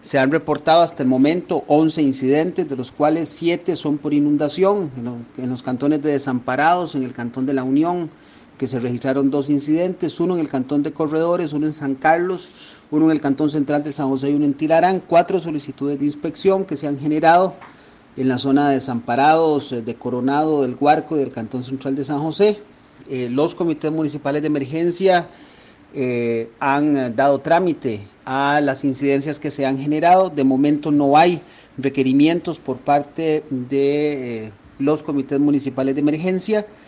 Se han reportado hasta el momento 11 incidentes, de los cuales 7 son por inundación, en los cantones de Desamparados, en el cantón de La Unión, que se registraron 2 incidentes, uno en el cantón de Corredores, uno en San Carlos, uno en el cantón central de San José y uno en Tilarán. 4 solicitudes de inspección que se han generado en la zona de Desamparados, de Coronado, del Guarco y del cantón central de San José. Los comités municipales de emergencia han dado trámite a las incidencias que se han generado. De momento no hay requerimientos por parte de los comités municipales de emergencia.